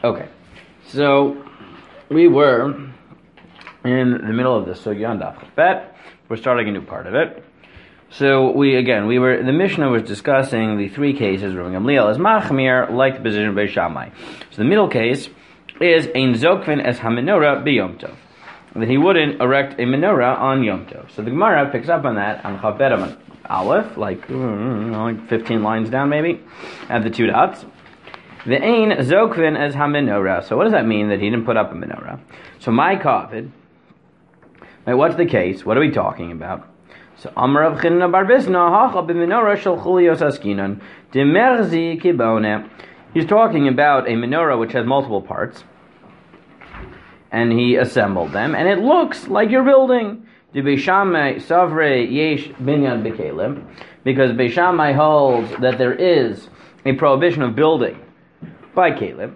Okay, so we were in the middle of the sugya on Daf Bet. We're starting a new part of it. So the Mishnah was discussing the three cases where Gamliel is machmir, like the position of Beis Shammai. So the middle case is ein zokvin es hamenorah b'yom tov, that he wouldn't erect a menorah on Yom Tov. So the Gemara picks up on that on Chav Bet Amud Aleph, like 15 lines down maybe, at the two dots. The ein zokvin as hamenorah. So what does that mean that he didn't put up a menorah? So my kavod, right, what's the case? What are we talking about? So Amar Rav Chinna bar Bisna hacha b'menorah shel chulios askinan demerzi kibone. He's talking about a menorah which has multiple parts, and he assembled them, and it looks like you're building. The Beis Shammai savre yesh binyan b'kelim, because Beis Shammai holds that there is a prohibition of building by kelim,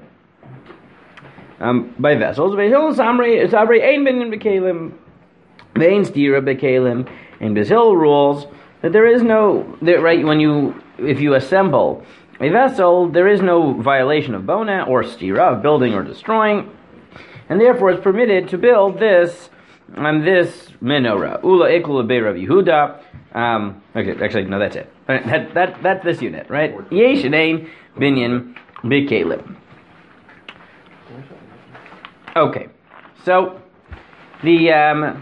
by vessels. Beis Hillel savre ein binyan b'kelim, vein stira b'kelim. And Beis Hillel rules that there is no, right, if you assemble a vessel, there is no violation of bona or stira, of building or destroying, and therefore it's permitted to build this menorah. Ula ekula be Rav Yehuda. Okay, actually, no, that's it. That's this unit, right? Yesh ein binyan b'kelim. Okay, so the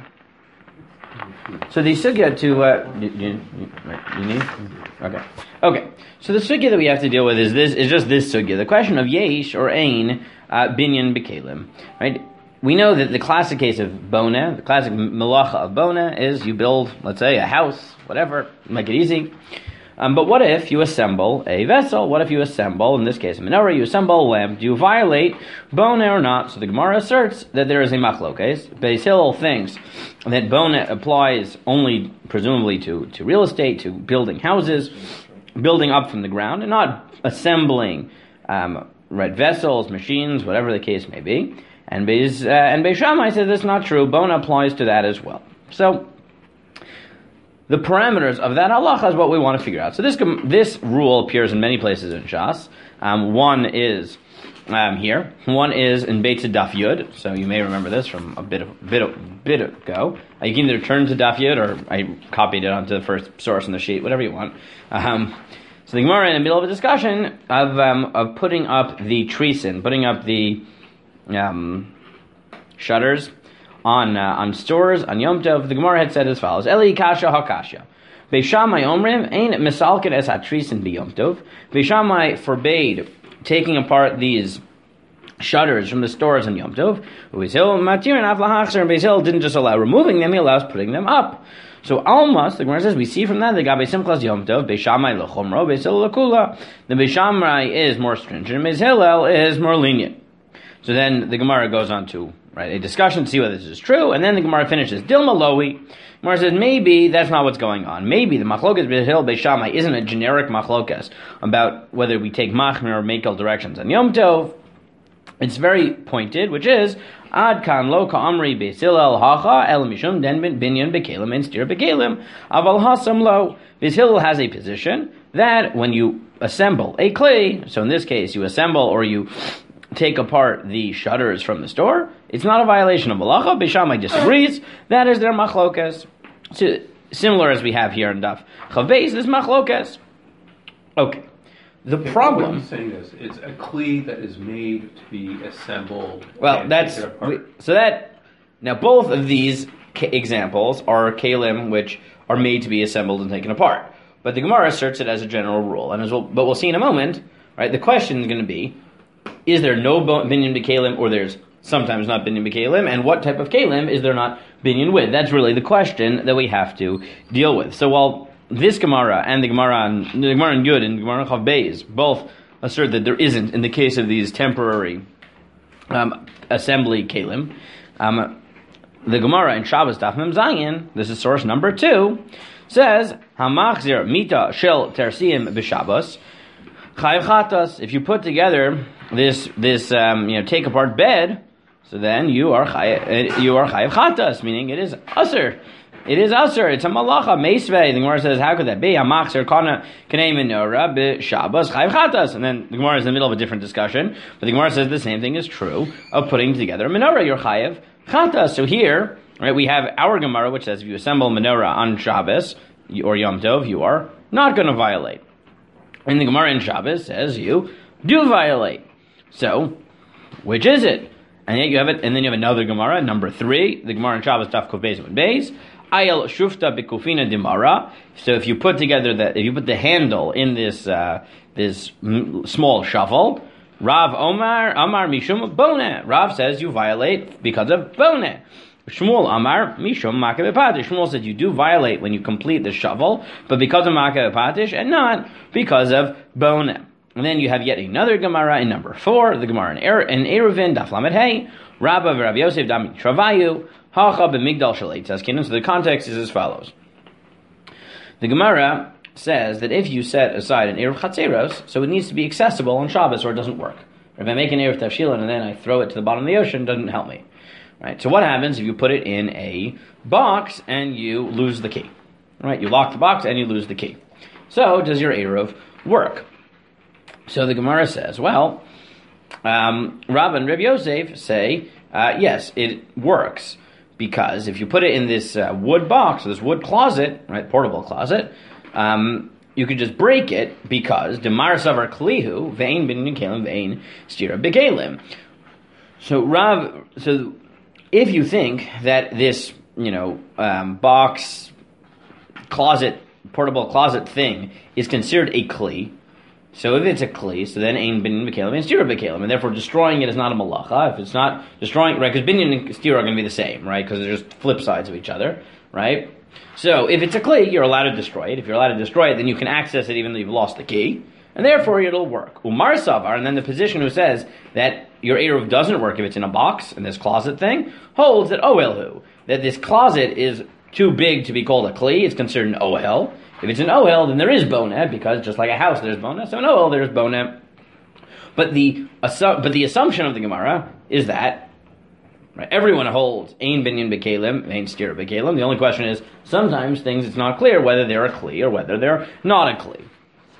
sugya to you need? Okay. So the sugya that we have to deal with is just this sugya. The question of yesh or ein binyan b'kelim, right? We know that the classic case of bona, the classic melacha of bona, is you build, let's say, a house, whatever, make it easy. But what if you assemble a vessel? What if you assemble, in this case, a menorah? You assemble a lamp. Do you violate bona or not? So the Gemara asserts that there is a machlokes. Beis Hillel thinks that bona applies only, presumably, to real estate, to building houses, building up from the ground, and not assembling vessels, machines, whatever the case may be. And Beis Shammai says that's not true. Bona applies to that as well. So the parameters of that halacha is what we want to figure out. So this rule appears in many places in Shas. One is here. One is in Beit Daf Yud. So you may remember this from a bit ago. You can either turn to Daf Yud, or I copied it onto the first source in the sheet, whatever you want. So the Gemara in the middle of a discussion of putting up the treason, putting up the shutters on stores on Yom Tov. The Gemara had said as follows: Eli kasha hakasha. Beis Shammai omrim ein misalkin es hatrisin b'Yom Tov. Beis Shammai forbade taking apart these shutters from the stores on Yom Tov. Beis Hillel matir and avlahachzer. And Beis Hillel didn't just allow removing them; he allows putting them up. So almost, the Gemara says, we see from that the Gabe Simchas Yom Tov Beis Shammai lechomro, Beis Hillel lekula. The Beis Shammai is more stringent, Beis Hillel is more lenient. So then the Gemara goes on to a discussion to see whether this is true, and then the Gemara finishes Dilma Lowy. Gemara says maybe that's not what's going on. Maybe the machlokas Beis Hillel Beis Shammai isn't a generic machlokas about whether we take machmir or mekel directions on Yom Tov. It's very pointed, which is Ad kan lo ka'amri Beis Hillel hacha el mishum den binyan b'kelim and stir b'kelim aval hasam lo. Beis Hillel has a position that when you assemble a clay, so in this case you assemble or you take apart the shutters from the store, it's not a violation of malacha. Beis Shammai disagrees. That is their machlokas. So, similar as we have here in Daf Chavez, this machlokas. Okay. The problem. What I'm saying is, it's a kli that is made to be assembled. Well, now both of these examples are kalim which are made to be assembled and taken apart. But the Gemara asserts it as a general rule, but we'll see in a moment. Right? The question is going to be: is there no binyan b'kelim, or there's sometimes not binyan b'kelim, and what type of kelim is there not binyan with? That's really the question that we have to deal with. So while this Gemara and the Gemara in Yud and the Gemara in Chav Beis both assert that there isn't in the case of these temporary assembly kelim, the Gemara in Shabbos Daf Mem Zayin, this is source number 2, says Hamachzir mita shel tersiim b'Shabbos chayav chatas. If you put together this take apart bed, so then you are chayav chatas, meaning it is usher It is usher. It's a malacha. Meisvei. The Gemara says, how could that be? Amachzer kana kanei menorah b'Shabbos chayv chatas. And then the Gemara is in the middle of a different discussion, but the Gemara says the same thing is true of putting together a menorah. You're chayev chatas. So here, right, we have our Gemara, which says if you assemble menorah on Shabbos or Yom Tov, you are not going to violate. And the Gemara in Shabbos says you do violate. So, which is it? And yet you have it, and then you have another Gemara, number 3, the Gemara in Shabbos, Daf Kuf Beis and Beis. Ayel shufta bikufina dimara. So if you put the handle in this small shovel, Rav Amar mishum boneh. Rav says you violate because of boneh. Shmuel Amar mishum makav patish. Shmuel said you do violate when you complete the shovel, but because of makav patish and not because of boneh. And then you have yet another Gemara in number 4, the Gemara in Eruvin, Daf Lamed Hey, Rabba v'Rav Yosef Dami Travayu, Hacha b'Migdal Shalei Tzazkinu. So the context is as follows. The Gemara says that if you set aside an Eruv Chatzeros, so it needs to be accessible on Shabbos or it doesn't work. Or if I make an Eruv Tavshilin and then I throw it to the bottom of the ocean, it doesn't help me. Right? So what happens if you put it in a box and you lose the key? Right? You lock the box and you lose the key. So does your Eruv work? So the Gemara says, well, Rav and Reb Yosef say, yes, it works, because if you put it in this wood box, or this wood closet, right, portable closet, you could just break it, because Demar Savar Klihu, Vein Bin Nikalim, Vein Stira Bikalim. So if you think that this, box, closet, portable closet thing is considered a Kli, so if it's a kli, so then ein binyan b'kelim and stira b'kelim, and therefore destroying it is not a malacha. If it's not destroying, right, because binyan and stira are going to be the same, right, because they're just flip sides of each other, right? So if it's a kli, you're allowed to destroy it. If you're allowed to destroy it, then you can access it even though you've lost the key, and therefore it'll work. Umar savar, and then the position who says that your eruv doesn't work if it's in a box, in this closet thing, holds that oelhu, that this closet is too big to be called a kli, it's considered an ohel. If it's an ohel, then there is boneh, because just like a house there's boneh, so an ohel there's boneh. But the assumption of the Gemara is that, right, everyone holds ein binyan b'kelim, ein stira b'kelim. The only question is, sometimes things it's not clear whether they're a kli or whether they're not a kli.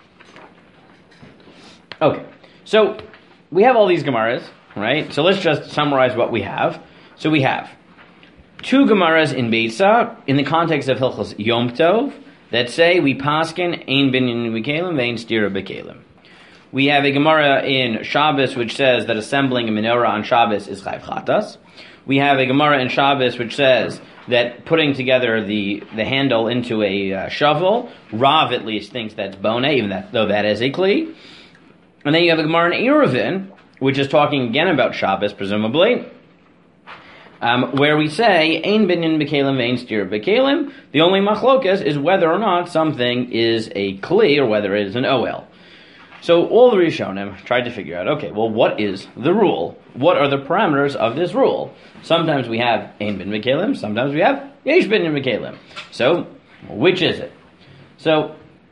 Okay, so we have all these Gemaras, right? So let's just summarize what we have. So we have 2 Gemaras in Beitza, in the context of Hilchos Yom Tov, that say we paskin ein binyan b'kelim, ein stira b'kelim. We have a Gemara in Shabbos which says that assembling a menorah on Shabbos is chayv chatas. We have a Gemara in Shabbos which says that putting together the handle into a shovel, Rav at least thinks that's boneh, even though that is a kli. And then you have a Gemara in Eruvin, which is talking again about Shabbos, presumably, where we say ein binyan b'kelim vein stira b'kelim. The only machlokas is whether or not something is a kli or whether it is an oel. So all the Rishonim tried to figure out, okay, well, what is the rule? What are the parameters of this rule? Sometimes we have ein binyan b'kelim, sometimes we have yesh binyan b'kelim. So which is it? So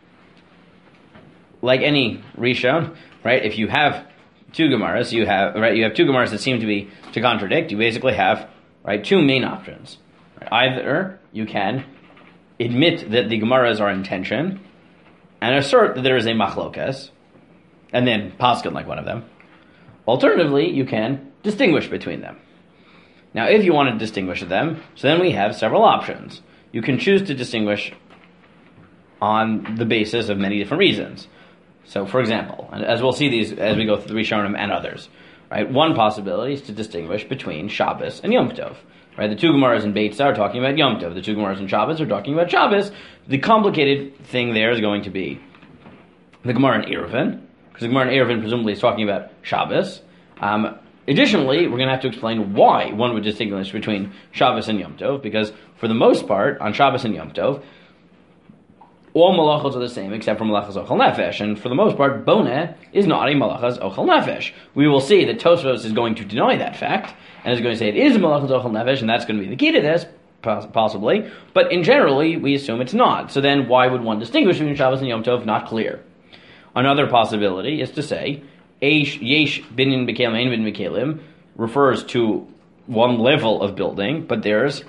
like any Rishon, right? If you have 2 Gemaras, you have 2 Gemaras that seem to contradict. You basically have, right, 2 main options. Right? Either you can admit that the Gemaras are in tension and assert that there is a machlokas, and then paskin like one of them. Alternatively, you can distinguish between them. Now, if you want to distinguish them, so then we have several options. You can choose to distinguish on the basis of many different reasons. So, for example, and as we'll see these as we go through the Rishonim and others, right? One possibility is to distinguish between Shabbos and Yom Tov. Right? The 2 Gemaras in Beitza are talking about Yom Tov. The 2 Gemaras in Shabbos are talking about Shabbos. The complicated thing there is going to be the Gemara in Eruvin, because the Gemara in Eruvin presumably is talking about Shabbos. Additionally, we're going to have to explain why one would distinguish between Shabbos and Yom Tov, because for the most part, on Shabbos and Yom Tov, all malachos are the same except for malachas ochel nefesh, and for the most part, boneh is not a malachas ochel nefesh. We will see that Tosfos is going to deny that fact, and is going to say it is a malachas ochel nefesh, and that's going to be the key to this, possibly, but in generally, we assume it's not. So then, why would one distinguish between Shabbos and Yom Tov? Not clear. Another possibility is to say, yesh binyan b'kelim, ein binyan b'kelim, refers to one level of building, but there's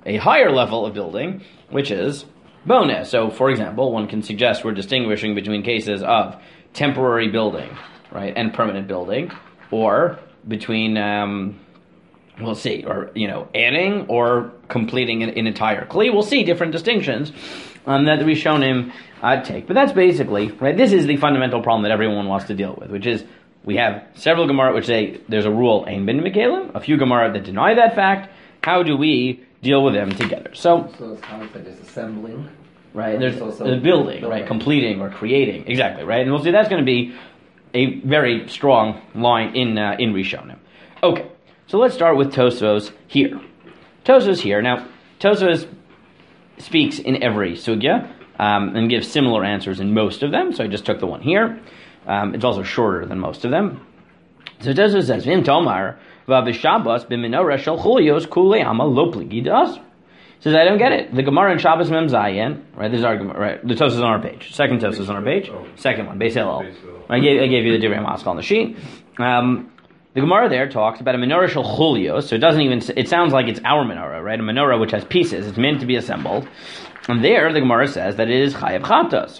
a higher level of building, which is boneh. So, for example, one can suggest we're distinguishing between cases of temporary building, right, and permanent building, or between, we'll see, or, adding or completing an entire kli. We'll see different distinctions that the Rishonim take. But that's basically, right, this is the fundamental problem that everyone wants to deal with, which is we have several Gemara which say there's a rule, ein bin mekalim, a few Gemara that deny that fact. How do we deal with them together? So it's kind of like assembling. Right, there's a building, right, completing or creating, exactly, right, and we'll see that's going to be a very strong line in Rishonim. Okay, so let's start with Tosfos here. Tosfos here. Now, Tosfos speaks in every sugya and gives similar answers in most of them. So I just took the one here. It's also shorter than most of them. So Tosfos says, "Vim Tomar v'Shabbos b'menorah shel chulios kulei ama lo pligi das." Says, I don't get it. The Gemara in Shabbos Mem Zayin, right? This is our Gemara, right? The Tosfos on our page. Second Tosfos on our page. Second one, Beis Hillel. I gave you the Divrei Maskal on the sheet. The Gemara there talks about a menorah shel chulios, so it doesn't even. It sounds like it's our menorah, right? A menorah which has pieces. It's meant to be assembled, and there the Gemara says that it is chayav chatas.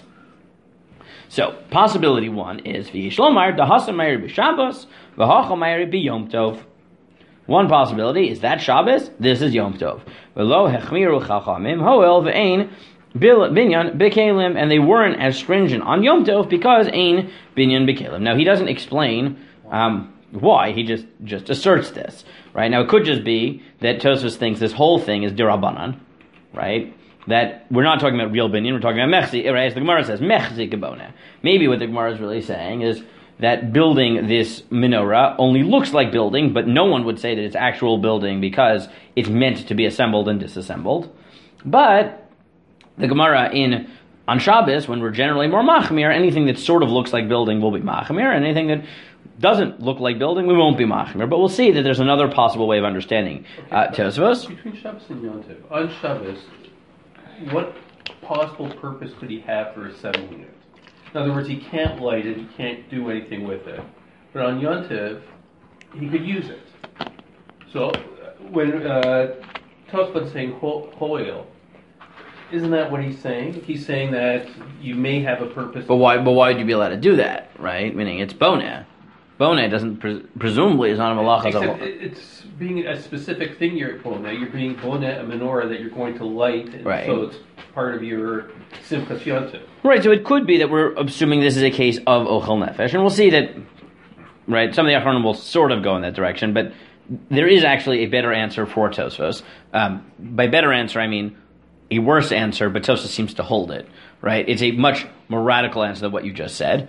So possibility one is v'yishlomar dahasam ma'ir b'Shabbos v'hachal ma'ir b'Yom Tov. One possibility is that Shabbos, this is Yom Tov. V'lo hechmiru chachamim hoel ve'ein binyan b'kelim, and they weren't as stringent on Yom Tov because ein binyan b'kelim. Now he doesn't explain why, he just asserts this. Right? Now it could just be that Tosfos thinks this whole thing is dirabanan, right? That we're not talking about real binyan, we're talking about mechzi, right? As the Gemara says, mechzi kabona. Maybe what the Gemara is really saying is that building this menorah only looks like building, but no one would say that it's actual building because it's meant to be assembled and disassembled. But the Gemara on Shabbos, when we're generally more machmir, anything that sort of looks like building will be machmir, and anything that doesn't look like building, we won't be machmir. But we'll see that there's another possible way of understanding Tosfos. Between Shabbos and Yom Tov, on Shabbos, what possible purpose could he have for assembling it? In other words, he can't light it, he can't do anything with it. But on Yom Tov, he could use it. So when Tosfos is saying hoil, isn't that what he's saying? He's saying that you may have a purpose. But why would you be allowed to do that, right? Meaning it's boneh. Boneh doesn't, presumably, is not a malacha. Except it's being a specific thing you're boneh. You're being boneh, a menorah that you're going to light, and right. So it's part of your simchas Yom Tov. Right, so it could be that we're assuming this is a case of ochel nefesh, and we'll see that, right, some of the Achronim will sort of go in that direction, but there is actually a better answer for Tosfos. By better answer, I mean a worse answer, but Tosfos seems to hold it, right? It's a much more radical answer than what you just said.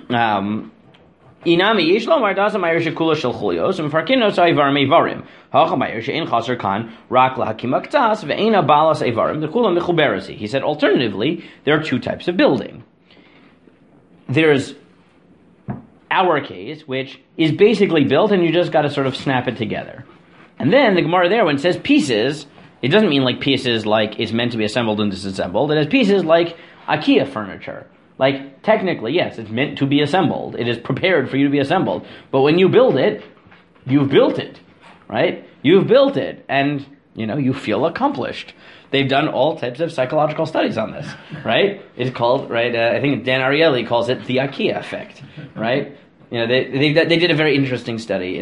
Inami yesh lomar dasa ma'ir shekula shel chulios u'mefarkino sa'ivar me'ivarim hacha ma'ir she'en chaser kan rak lahakim aktas ve'ena balas evarim d'chula mechuberasi. He said, alternatively, there are two types of building. There's our case, which is basically built and you just got to sort of snap it together. And then the Gemara there, when it says pieces, it doesn't mean like pieces like it's meant to be assembled and disassembled. It has pieces like IKEA furniture. Like, technically, yes, it's meant to be assembled. It is prepared for you to be assembled. But when you build it, you've built it, right? You've built it, and, you feel accomplished. They've done all types of psychological studies on this, right? It's called, right, I think Dan Ariely calls it the IKEA effect, right? They did a very interesting study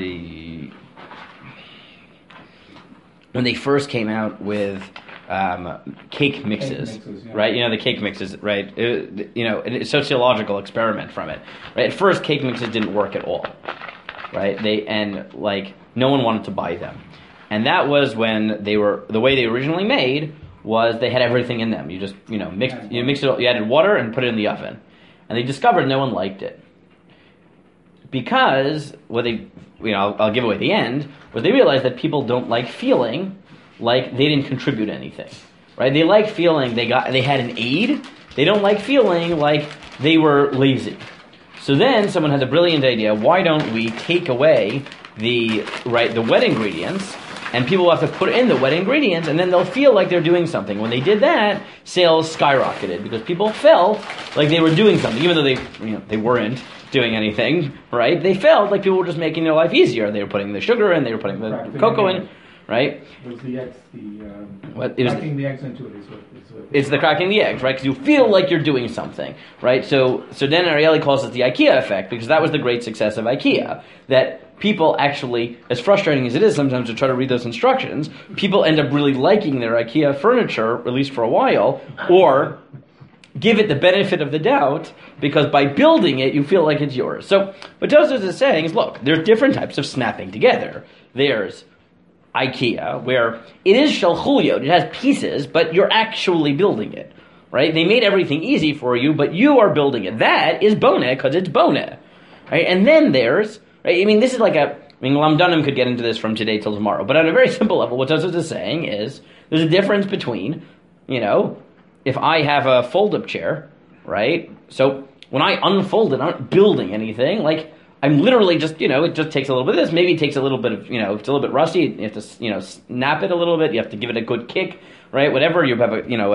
when they first came out with cake mixes, yeah. Right? The cake mixes, right? A sociological experiment from it, right? At first, cake mixes didn't work at all, right? No one wanted to buy them, and that was when the way they originally made was they had everything in them. You just mix it, you added water and put it in the oven, and they discovered no one liked it because I'll give away the end, was they realized that people don't like feeling like they didn't contribute anything, right? They like feeling they had an aid. They don't like feeling like they were lazy. So then someone had a brilliant idea. Why don't we take away the wet ingredients, and people will have to put in the wet ingredients, and then they'll feel like they're doing something. When they did that, sales skyrocketed because people felt like they were doing something, even though they weren't doing anything, right? They felt like people were just making their life easier. They were putting the sugar in, they were putting the cocoa in. right? It was the eggs, What, it was cracking the eggs into it is what it's the cracking the eggs, right? Because you feel like you're doing something, right? So then Ariely calls it the IKEA effect, because that was the great success of IKEA. That people actually, as frustrating as it is sometimes to try to read those instructions, people end up really liking their IKEA furniture, at least for a while, or give it the benefit of the doubt, because by building it, you feel like it's yours. So what Tosfos is saying is, look, there's different types of snapping together. There's IKEA, where it is shalchuliyot, it has pieces, but you're actually building it, right? They made everything easy for you, but you are building it. That is boneh, because it's boneh, right? And then there's, right, I mean, this is like Lamdanim could get into this from today till tomorrow, but on a very simple level, what Tosfos is saying is, there's a difference between, if I have a fold-up chair, right? So when I unfold it, I'm not building anything. Like, I'm literally just, it just takes a little bit of this. Maybe it takes a little bit of, if it's a little bit rusty, you have to, snap it a little bit. You have to give it a good kick, right? Whatever. You have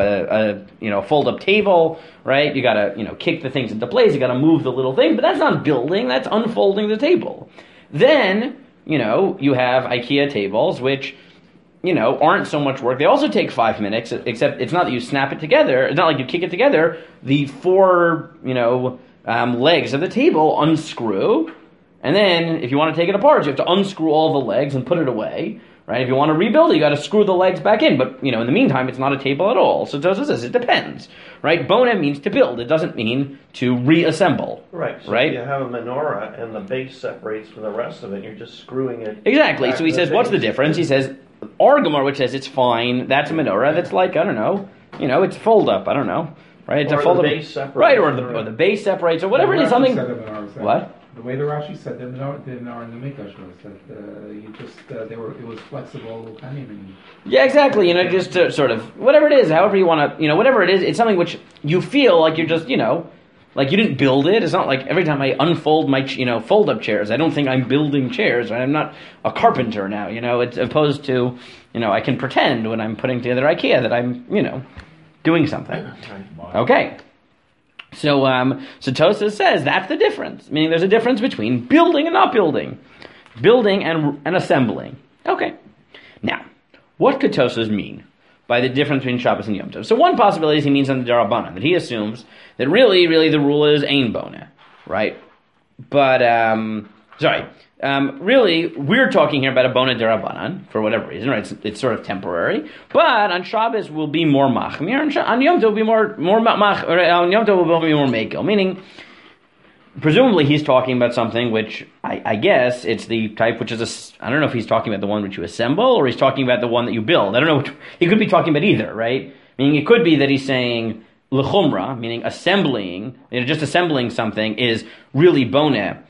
a fold-up table, right? You got to, kick the things into place. You got to move the little thing. But that's not building. That's unfolding the table. Then, you have IKEA tables, which aren't so much work. They also take 5 minutes, except it's not that you snap it together. It's not like you kick it together. The four, legs of the table unscrew, and then if you want to take it apart, you have to unscrew all the legs and put it away, right? If you want to rebuild it, you got to screw the legs back in. But, in the meantime, it's not a table at all. So Tosfos says it depends, right? Boneh means to build. It doesn't mean to reassemble. Right. So right? If you have a menorah and the base separates from the rest of it, you're just screwing it. Exactly. So he says, what's the difference? He says, our Gemara, which says it's fine, that's a menorah. That's like, I don't know, it's fold up. I don't know, right? It's or a fold the up, base separates, right? Or the base separates, or whatever it is. Something. What? The way the Rashi said the menorah in the Mikdash was that it was flexible. Yeah, exactly. Just sort of whatever it is, however you want to, whatever it is, it's something which you feel like you're just, like you didn't build it. It's not like every time I unfold my, fold-up chairs, I don't think I'm building chairs. Right? I'm not a carpenter now, It's opposed to, I can pretend when I'm putting together IKEA that I'm, doing something. Okay. So Tosfos says that's the difference. Meaning there's a difference between building and not building. Building and assembling. Okay. Now, what could Tosfos mean by the difference between Shabbos and Yom Tov? So one possibility is he means on the Darabanan, that he assumes that really the rule is ein boneh, right? But, really, we're talking here about a boneh Darabanan, for whatever reason, right? It's sort of temporary. But on Shabbos will be more machmir, on Yom Tov will be more on Yom Tov will be more mekel, meaning, presumably he's talking about something which, I guess, it's the type which is, I don't know if he's talking about the one which you assemble, or he's talking about the one that you build. I don't know, he could be talking about either, right? Meaning it could be that he's saying, l'chumra, meaning assembling, just assembling something is really boneh.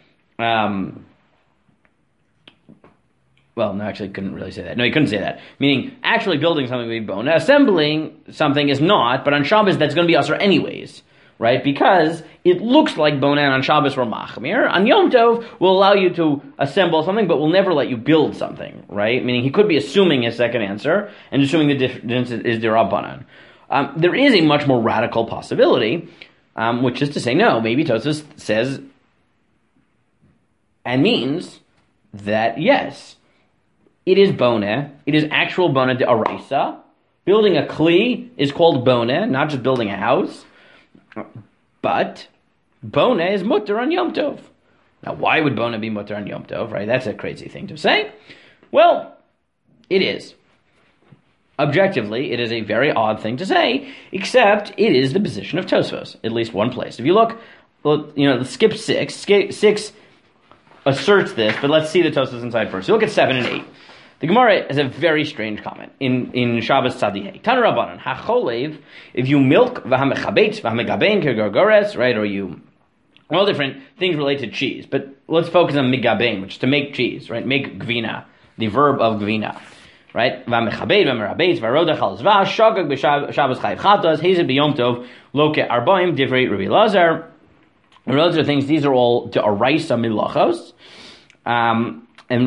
Well, no, actually, couldn't really say that. No, he couldn't say that. Meaning, actually building something would be boneh. Assembling something is not, but on Shabbos that's going to be usher anyways, right? Because it looks like boneh, and on Shabbos we're machmir. On Yom Tov, will allow you to assemble something, but will never let you build something, right? Meaning, he could be assuming his second answer, and assuming the difference is derabanan. There is a much more radical possibility, which is to say, no, maybe Tosfos says and means that, yes, it is boneh, it is actual boneh de araisa. Building a kli is called boneh, not just building a house. But boneh is mutter on Yom Tov. Now, why would boneh be mutter on Yom Tov, right? That's a crazy thing to say. Well, it is. Objectively, it is a very odd thing to say, except it is the position of Tosfos, at least one place. If you look, skip 6. 6 asserts this, but let's see the Tosfos inside first. You look at 7 and 8. The Gemara has a very strange comment in Shabbos Tzadihei. Tanu Rabbanan, hacholev, if you milk, v'hamechabetz, v'hamegabein k'gorgores, right, or you, all different things related to cheese. But let's focus on migabein, which is to make cheese, right, make gvina, the verb of gvina, right, v'hamechabetz, v'hamerabetz, v'harodach al zva, shogag b'Shabbos chayiv chatas, hezeh b'yom tov, loke arbaim, divrei Rabbi Elazar. Those are things, these are all to araisa milachos. And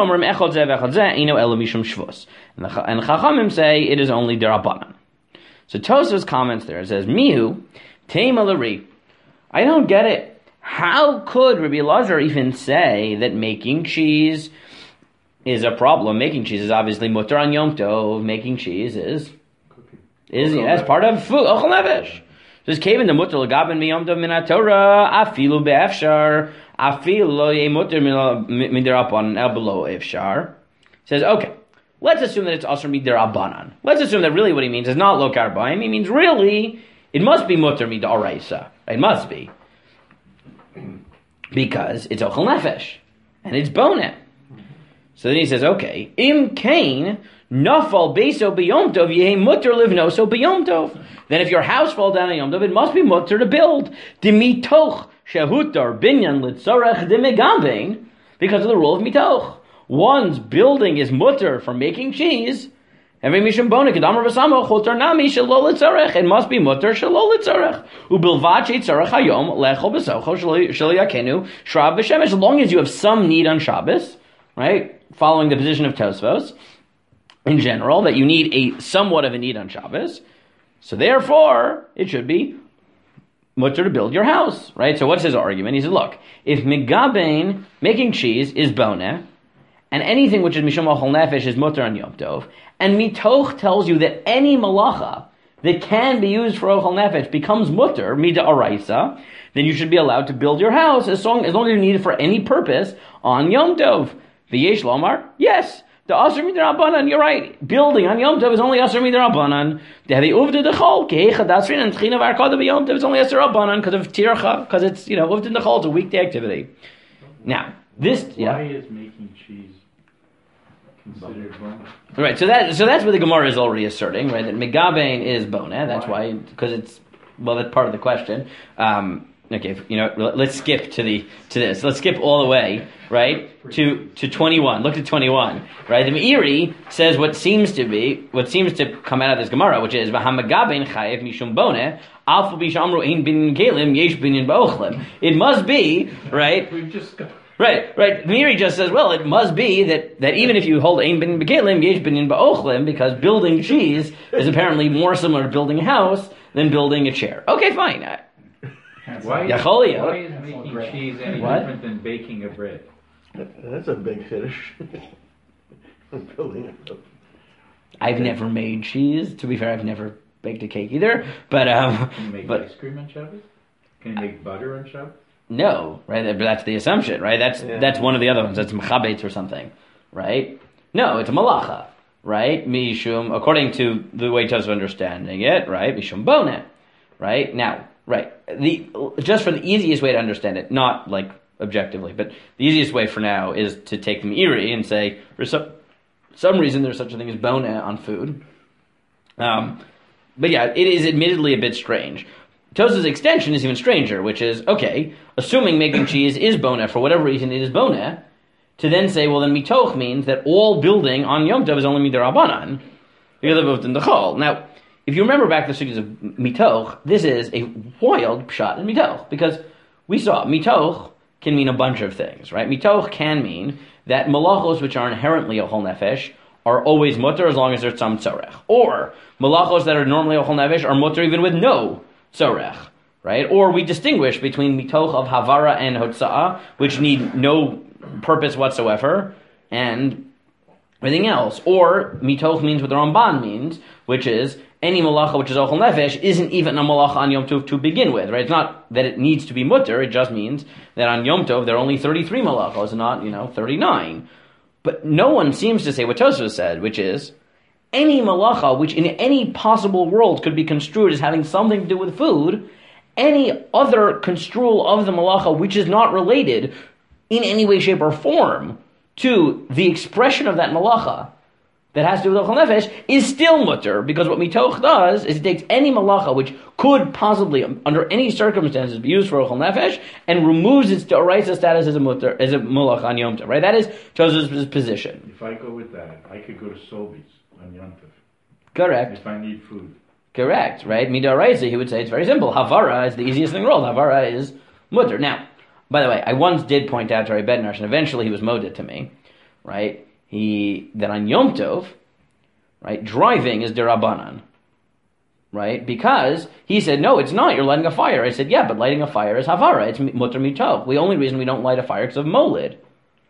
Chachamim say it is only derabanan. So Tosfos comments there. It says, Mihu, teima l'ri. I don't get it. How could Rabbi Elazar even say that making cheese is a problem. Making cheese is obviously mutter on Yom Tov. Making cheese is part of food. Ochel nefesh. Just came the mutter l'gaben mi Yom Tov min haTorah afilu be'efshar afilu lo yeh mutter min derabanan el below efshar. Says, okay, let's assume that it's asur midirabanan. Let's assume that really what he means is not lo karbaim. He means really it must be mutter midaraisa. It must be because it's ochel nefesh and it's boneh. So then he says, okay, im kain nafal beso b'yom tov yehi mutter livnoso b'yom tov. Then if your house falls down on Yom Tov, it must be mutter to build. Dimitoch shehutar binyan litzorech demigambein, because of the rule of mitoch. One's building is mutter for making cheese. Every mishum bona kedamar v'samo chotar nami shelo litzorech. It must be mutter shelo litzorech. Ubilvad sheitzorech hayom lechol b'socho shelo yakenu shrav b'shemesh. As long as you have some need on Shabbos, right? Following the position of Tosfos, in general, that you need a somewhat of a need on Shabbos. So therefore, it should be mutter to build your house, right? So what's his argument? He said, look, if migabein, making cheese, is boneh, and anything which is mishum ochel nefesh is mutter on Yom Tov, and mitoch tells you that any malacha that can be used for ochel nefesh becomes mutter, mida araisa, then you should be allowed to build your house as long as you need it for any purpose on Yom Tov. V'yesh lomar, yes. The asur midirabanan, you're right. Building on Yom Tov is only asur midirabanan. The uvda dechol keicha dasrin and tchina v'arkada b'Yom Tov is only asur rabbanan because of tircha, because it's uvda dechol. It's a weekday activity. Now this, why is making cheese considered boneh? Right. So that's what the Gemara is already asserting, right? That megabein is boneh. That's why because it's that's part of the question. Okay, let's skip to this. Let's skip all the way, right, to 21. Look at 21, right? The Meiri says what seems to come out of this Gemara, which is v'hamagabein chayev mishum boneh alfu bishamru ein binyan kelim yesh binyan ba'ochlim. It must be, right? We've just got... Right. The Meiri just says, well, it must be that even if you hold ein binyan b'kelim yesh binyan ba'ochlim, because building cheese is apparently more similar to building a house than building a chair. Okay, fine. Why is making cheese any different than baking a bread? That's a big finish. Building it. I've never made cheese. To be fair, I've never baked a cake either. But Can you make ice cream on Shabbos? Can you make butter on Shabbos? No, right? But that's the assumption, right? That's one of the other ones. That's mechabetz or something, right? No, it's a malacha, right? Mishum, according to the way Tosfos understanding it, right? Mishum boneh, right? Now, right. Just for the easiest way to understand it, not like objectively, but the easiest way for now is to take the Meiri and say, for some reason there's such a thing as boneh on food. But yeah, it is admittedly a bit strange. Tosfos' extension is even stranger, which is, okay, assuming making cheese is boneh, for whatever reason it is boneh, to then say, well then mitoch means that all building on Yom Tov is only midirabanan, because of uvdin dechol. Now, if you remember back the studies of mitoch, this is a wild pshat in mitoch, because we saw mitoch can mean a bunch of things, right? Mitoch can mean that malachos which are inherently a whole nefesh are always mutter as long as there's some tzorech. Or malachos that are normally a whole nefesh are mutter even with no tzorech, right? Or we distinguish between mitoch of havara and hotza'ah, which need no purpose whatsoever, and everything else. Or mitoch means what the Ramban means, which is any malacha which is ochel nefesh isn't even a malacha on Yom Tov to begin with, right? It's not that it needs to be mutter, it just means that on Yom Tov there are only 33 malachos, not, 39. But no one seems to say what Tosfos said, which is any malacha which in any possible world could be construed as having something to do with food, any other construal of the malacha which is not related in any way, shape, or form to the expression of that malacha that has to do with ochel nefesh is still mutter, because what mitoch does is it takes any malacha which could possibly, under any circumstances, be used for ochel nefesh and removes its d'oraisa status as a mutter, as a malach on Yom Tov. Right? That is Tosfos' position. If I go with that, I could go to Sobeys on Yom Tov. Correct. If I need food. Correct. Right? Mid'oraisa, he would say it's very simple. Havara is the easiest thing in the world. Havara is mutter. Now, by the way, I once did point out to Rabbi Bednar, and eventually he was moded to me, right? That on Yom Tov, right, driving is derabanan, right? Because he said, no, it's not. You're lighting a fire. I said, yeah, but lighting a fire is havara. It's mutter mitov. The only reason we don't light a fire is because of molid,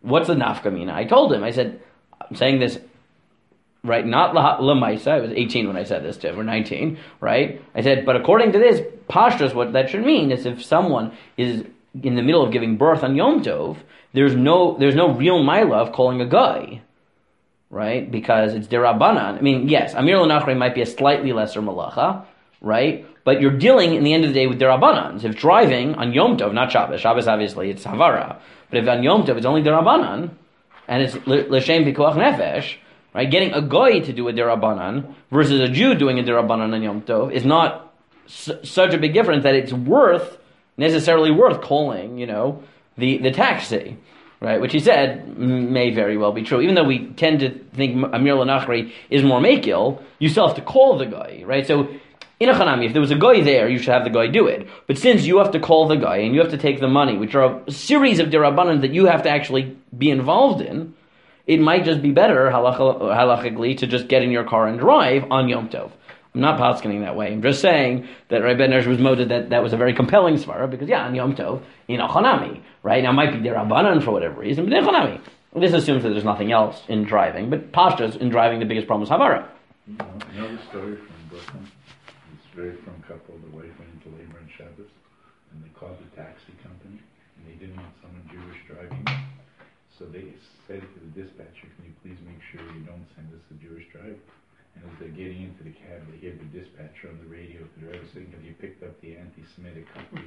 what's the nafkamina? I told him, I said, I'm saying this, right, not lamaisa, I was 18 when I said this to him, or 19, right? I said, but according to this, pashtus, what that should mean is if someone is in the middle of giving birth on Yom Tov, there's no real milah of calling a guy, right? Because it's derabanan. I mean, yes, Amir L'Nachri might be a slightly lesser malacha, right? But you're dealing, in the end of the day, with derabanans. If driving on Yom Tov, not Shabbos obviously it's havara, but if on Yom Tov it's only derabanan, and it's l'shem pikuach nefesh, right? Getting a goy to do a derabanan versus a Jew doing a derabanan on Yom Tov is not such a big difference that it's necessarily worth calling, the taxi, right? Which he said may very well be true. Even though we tend to think Amir L'Nachri is more makil, you still have to call the guy, right? So in a chanami, if there was a guy there, you should have the guy do it. But since you have to call the guy and you have to take the money, which are a series of derabanan that you have to actually be involved in, it might just be better halachically to just get in your car and drive on Yom Tov. I'm not paskening that way. I'm just saying that Rabbi Ben Ersh was moted that was a very compelling svara because on Yom Tov in a chanami, right? Now it might be derabanan for whatever reason, but in chanami. This assumes that there's nothing else in driving, but pashtas in driving the biggest problem is havara. Another story from Brooklyn. This very frum couple, the wife went into labor on Shabbos, and they called the taxi company, and they didn't want someone Jewish driving. So they said to the dispatcher, "Can you please make sure you don't send us a Jewish driver?" And as they're getting into the cab, they hear the dispatcher on the radio to the driver saying, "Have you picked up the anti-Semitic company?"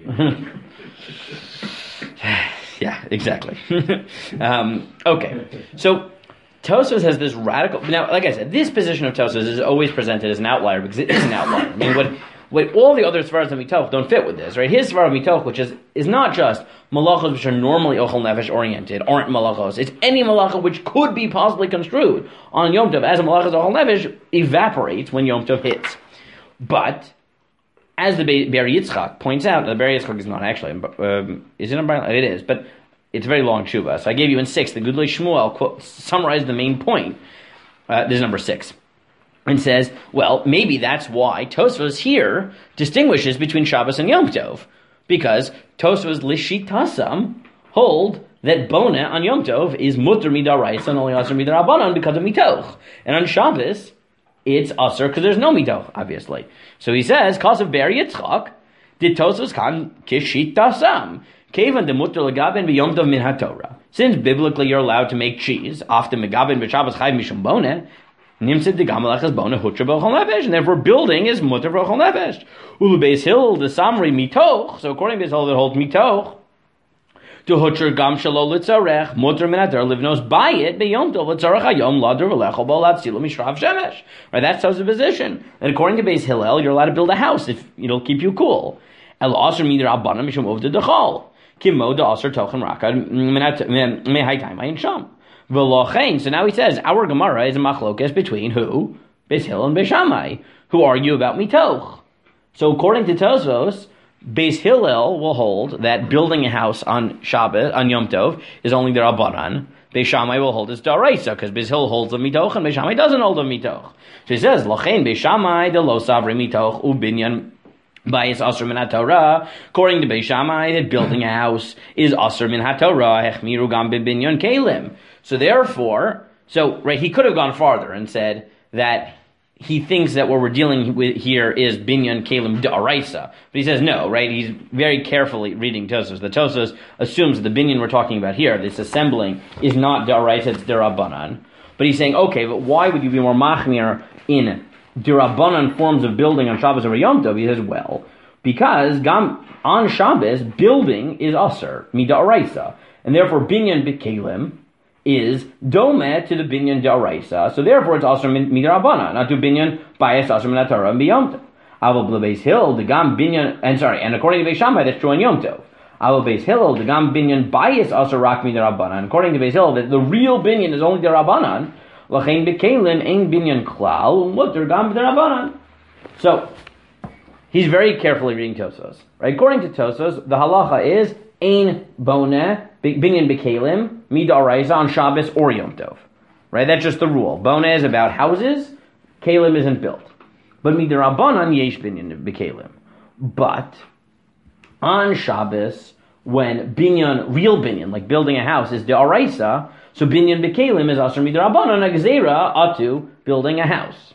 Yeah, exactly. Okay, so Tosfos has this radical. Now, like I said, this position of Tosfos is always presented as an outlier because it is an outlier. I mean, what all the other svaras of mitoch don't fit with this, right? His svar of mitoch, which is not just malachos which are normally ochel nefesh oriented, aren't malachos. It's any malacha which could be possibly construed on Yom Tov as a malachos ochel nefesh evaporates when Yom Tov hits. But as the Ber Yitzchak points out, the Ber Yitzchak is not actually, is it in Bar? It is, but it's a very long tshuva. So I gave you in 6. The Gudlei Shmuel summarized the main point. This is number 6. And says, well, maybe that's why Tosfos here distinguishes between Shabbos and Yom Tov. Because Tosfos Lishitasam hold that Bona on Yom Tov is mutter midaraisa and only asr midarabanan because of mitoch. And on Shabbos, it's asr because there's no mitoch, obviously. So he says, Kasav Ber Yitzchak, did Tosfos kan kishitasam. Kevan de mutter legaben b'Yom Tov min haTorah. Since biblically you're allowed to make cheese, often megaben b'Shabbos chayv mishum boneh, Nimsid de gamalachas bona hutra b'chol nefesh, and therefore building is mutter b'chol nefesh. Ulu Beis Hill the samri mitoch. So according to Beis Hill that holds mitoch, to hutra gam shelo litzarech mutter minater livnos by it beyom tov litzarech hayom lader v'lechol bo latzilu mishrav shemesh. Right, that's the position. And according to Beis Hillel, you're allowed to build a house if it'll keep you cool. El aser mider abana mishum ovde dechol kimo de aser tochen rakad mehai time ayin sham. So now he says, our Gemara is a machlokes between who? Beis Hillel and Beis Shammai, who argue about mitoch. So according to Tosfos, Beis Hillel will hold that building a house on Shabbos, on Yom Tov, is only the Rabbanan. Beis Shammai will hold it's Daraisa, because Beis Hillel holds the mitoch and Beis Shammai doesn't hold the mitoch. So he says, Lochein Beis Shammai de lo savri mitoch ubinyan Bayis asr min haTorah. According to Beis Shammai, that building a house is asr min haTorah. Hechmiru gam b'binyan kelim. So therefore, he could have gone farther and said that he thinks that what we're dealing with here is binyan kelim da'araisa. But he says no, right? He's very carefully reading Tosfos. The Tosfos assumes that the binyan we're talking about here, this assembling, is not da'araisa, it's derabanan. But he's saying, okay, but why would you be more machmir in derabanan forms of building on Shabbos or Yom Tov? He says, well, because on Shabbos, building is aser, mida'araisa. And therefore, binyan b'kelim is dome to the binyan da'araisa, so therefore it's also midrabana, not to binyan bias also minatorah and b'yom tov. Aval Beis Hillel the gam binyan, and according to Beis Shammai that's true on Yom Tov. Aval Beis Hillel the gam binyan bias also rak midrabana, and according to Beis Hillel that the real binyan is only derabanan. Lachein b'kelim ein binyan klal mutter gam derabanan. So he's very carefully reading Tosfos. Right, according to Tosfos, the halacha is ein boneh binyan b'kelim midaraisa on Shabbos or Yom Tov. Right, that's just the rule. Boneh is about houses, kelim isn't built. But midarabanan yesh binyan b'kelim. But on Shabbos when binyan, real binyan, like building a house, is de'oraisa, so binyan b'kelim is asur midrabanan, a gzeira atu, building a house.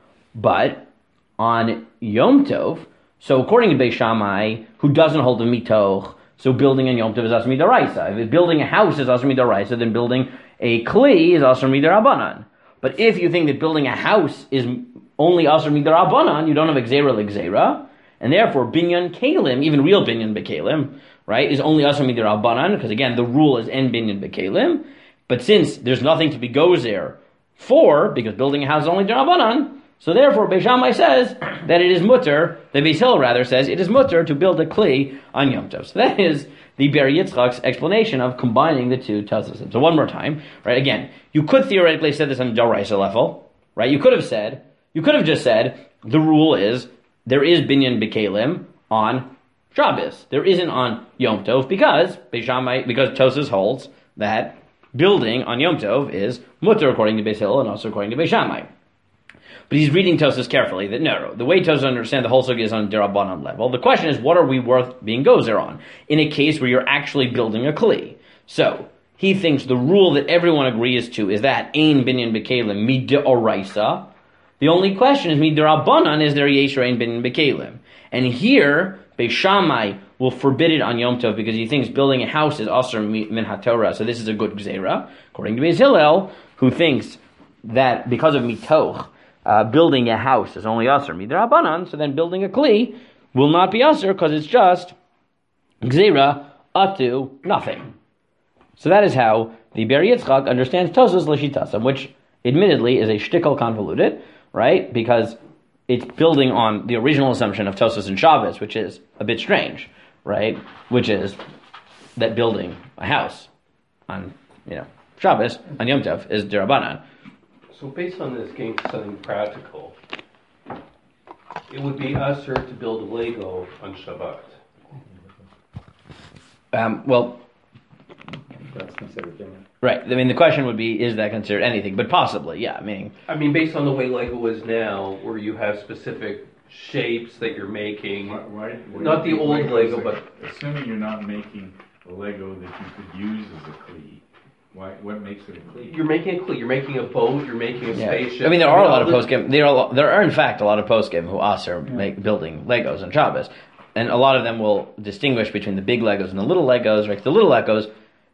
But on Yom Tov, so according to Beis Shammai, who doesn't hold the mitoch, so building on Yom Tov is asur midaraisa. If building a house is asur midaraisa, then building a kli is asur midarabanan. But if you think that building a house is only asur midarabanan, you don't have gzeira l'gzeira, and therefore binyan kelim, even real binyan b'kelim, right, is only asur midarabanan, because again the rule is en binyan b'kelim. But since there's nothing to be gozer for, because building a house is only darabanan, so therefore Beis Shammai says that it is mutter, the Beis Hillel rather says it is mutter to build a kli on Yom Tov. So that is the Ber Yitzchak's explanation of combining the two Tosasim. So one more time, right, again, you could theoretically say this on Doraisa level, right, you could have just said, the rule is, there is binyan b'kelim on Shabbos. There isn't on Yom Tov because Tosas holds that building on Yom Tov is mutter according to Beis Hillel and also according to Beis Shammai. But he's reading Tosas carefully, that no, the way Tosas understand the whole sugya is on Derabanan level. The question is, what are we worth being gozer on? In a case where you're actually building a kli. So, he thinks the rule that everyone agrees to is that ein binyan b'kelim mideoraisa. The only question is miderabanan, is there yesh or ein binyan b'kelim? And here, Beis Shammai will forbid it on Yom Tov because he thinks building a house is asur min haTorah. So this is a good gzeira, according to Beis Hillel, who thinks that because of mitoch, building a house is only asur miderabanan. So then building a kli will not be asur because it's just gzeira atu nothing. So that is how the Ber Yitzchak understands Tosas l'shitasam, which admittedly is a shtickle convoluted, right? Because it's building on the original assumption of Tosas and Shabbos, which is a bit strange, right? Which is that building a house on, Shabbos, on Yom Tov, is derabanan. So based on this, getting to something practical, it would be usher to build a Lego on Shabbat. Well, That's considered binyan. right. I mean, the question would be, is that considered anything? But possibly, yeah. I mean, based on the way Lego is now, where you have specific shapes that you're making, Why not do the you old think Lego, is but assuming you're not making a Lego that you could use as a kli, what makes it a kli? you're making a you're making a boat, you're making a spaceship. I mean, there are a lot of all this- post-game. There are in fact a lot of post-game who also make building Legos on Shabbos, and a lot of them will distinguish between the big Legos and the little Legos. Right, the little Legos.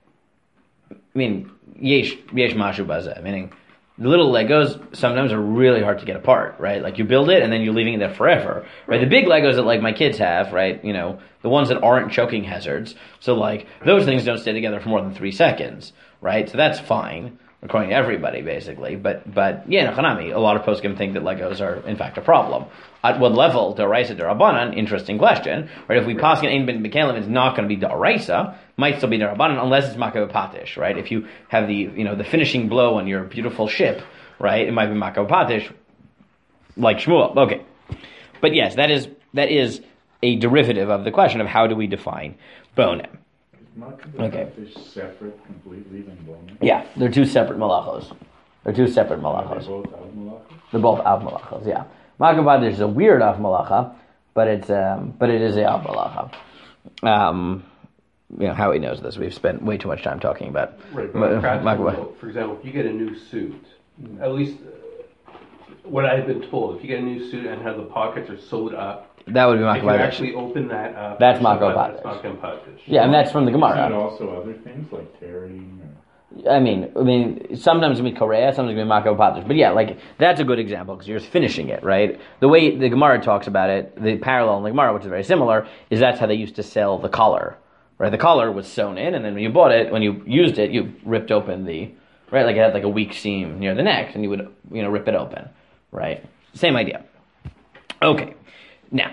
I mean, yesh mashu bazeh, meaning the little Legos sometimes are really hard to get apart, right? Like you build it and then you're leaving it there forever, right? The big Legos that like my kids have, right? The ones that aren't choking hazards. So like those things don't stay together for more than 3 seconds, right? So that's fine, according to everybody, basically. But yeah, Hanami, a lot of poskim think that Legos are in fact a problem. At what level, D'oraisa, D'Rabbanan? Interesting question. Right? If we pass an Ein bin B'Kelim, it's not going to be D'oraisa. Might still be D'Rabbanan unless it's Makav Patish, right? If you have the finishing blow on your beautiful ship, right? It might be Makav Patish, like Shmuel. Okay, but yes, that is a derivative of the question of how do we define bonem. Okay. They're separate completely than bonem. Yeah, they're two separate malachos. Are they both av malachos? They're both av malachos. Yeah. Makav Patish is a weird av malacha, but it is a av malacha. Howie knows this. We've spent way too much time talking about. Right, but on a practical note, for example, if you get a new suit, at least what I've been told, if you get a new suit and have the pockets are sewed up, that would be if you Makav Patish. actually open that up, That's Makav Patish. That's Makav Patish. Yeah, and that's from the Isn't it Gemara. also other things like tearing? I mean, sometimes it can be Korea, sometimes it can be Makav Patish. But yeah, like, that's a good example, because you're finishing it, right? The way the Gemara talks about it, the parallel in the Gemara, which is very similar, is that's how they used to sell the collar, right? The collar was sewn in, and then when you bought it, when you used it, you ripped open right? Like it had like a weak seam near the neck, and you would, rip it open, right? Same idea. Okay. Now.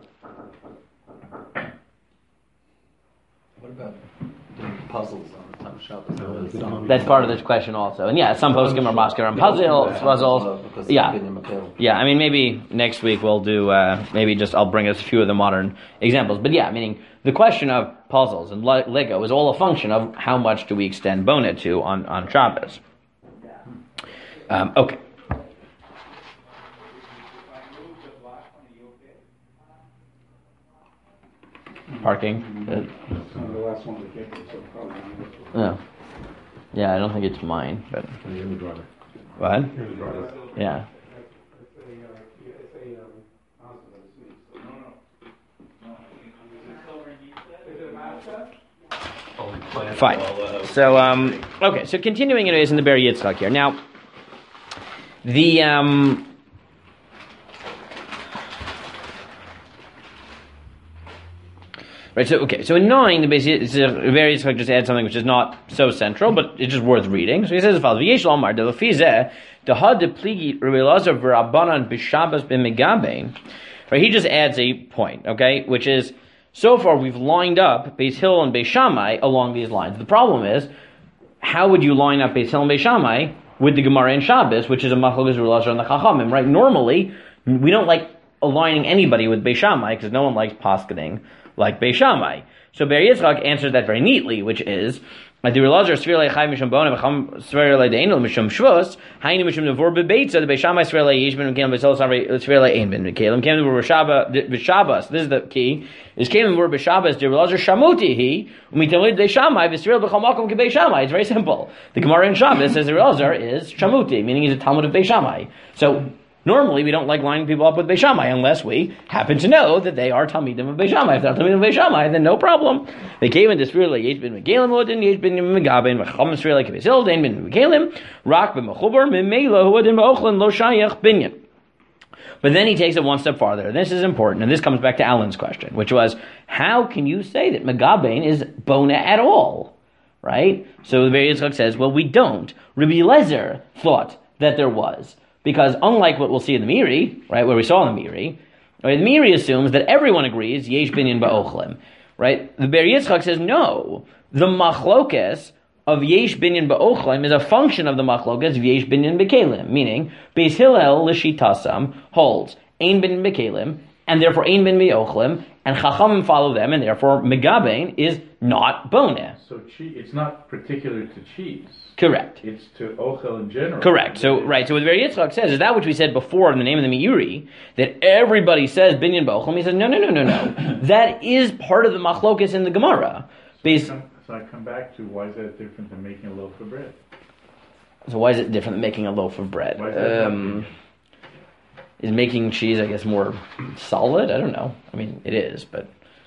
What about doing puzzles on the time Shabbos? That's part of this question also. And yeah, some poskim are maskir on puzzles. Yeah. I mean, maybe next week we'll do, I'll bring us a few of the modern examples. But yeah, meaning the question of puzzles and Lego is all a function of how much do we extend bonet to on Shabbos. Okay. parking. The last one we get, so probably. Oh. Yeah, I don't think it's mine, but. What? Yeah. Fine. So, okay, so continuing anyways in the Ber Yitzchak here. Now, the, right, so, okay, so in 9, the Ber Yitzchak just adds something which is not so central, but it's just worth reading. So he says as follows, V'yesh lomar, de lefizeh, de had de pligi Rabbi Elazar v'Rabbanan b'Shabbos b'Megabein. Right, he just adds a point, okay, which is, so far we've lined up Beis Hillel and Beis Shammai along these lines. The problem is, how would you line up Beis Hillel and Beis Shammai with the Gemara and Shabbos, which is a Machlokes Rabbi Elazar and the Chachamim, right? Normally, we don't like aligning anybody with Beis Shammai because no one likes posketing like Beis Shammai. So Ber Yitzchak answers that very neatly, which is, the Elazar Sfir le'chai mishum bona v'cham Sfir le'deinu mishum shvus hainu mishum nevor bebeitza the Beis Shammai Sfir le'yesh ben v'kelim v'sol Sfir le'ein ben v'kelim kelim nevor b'Shabbos. This is the key. Is kelim nevor b'Shabbos the Elazar shamuti he umitamid Beis Shammai v'Sfir b'cham makom ke Beis Shammai. It's very simple. The Gemara in Shabbos says the Elazar is shamuti, meaning he's a Talmud of Beis Shammai. So normally, we don't like lining people up with Beis Shammai unless we happen to know that they are Talmidim of Beis Shammai. If they're Talmidim of Beis Shammai, then no problem. They came into Sfir like Yesh ben Megalim Odin, Yesh ben Megabein, V'cham Sfir like Beis Hillel, Dein ben Megalim, Rak ben Mechubar, Mimela, Huadin Ba'ochlan, Lo Shayach Binyan. But then he takes it one step farther. This is important, and this comes back to Alan's question, which was, how can you say that Megabein is Bona at all? Right? So the Ber Yitzchak says, well, we don't. Rabbi Eliezer thought that there was. Because unlike what we'll see in the Miri, right, where we saw in the Miri, right, the Miri assumes that everyone agrees, Yesh binyan ba'ochlim, right? The Ber Yitzchak says, no, the machlokes of Yesh binyan ba'ochlim is a function of the machlokes of Yesh binyan b'kelim, meaning, Beis Hillel l'shitasam holds ein binyan b'kelim, and therefore ein binyan ba'ochlim, and Chachamim follow them, and therefore Megabein is not boneh. So it's not particular to cheese. Correct. It's to ochel in general. Correct. So, right. So what the Ber Yitzchak says is that which we said before in the name of the Meiri, that everybody says binyan ba'ochlim. He says, no. That is part of the machlokes in the Gemara. So I come back to, why is that different than making a loaf of bread? So why is it different than making a loaf of bread? Why is that is making cheese, I guess, more solid? I don't know. I mean, it is, but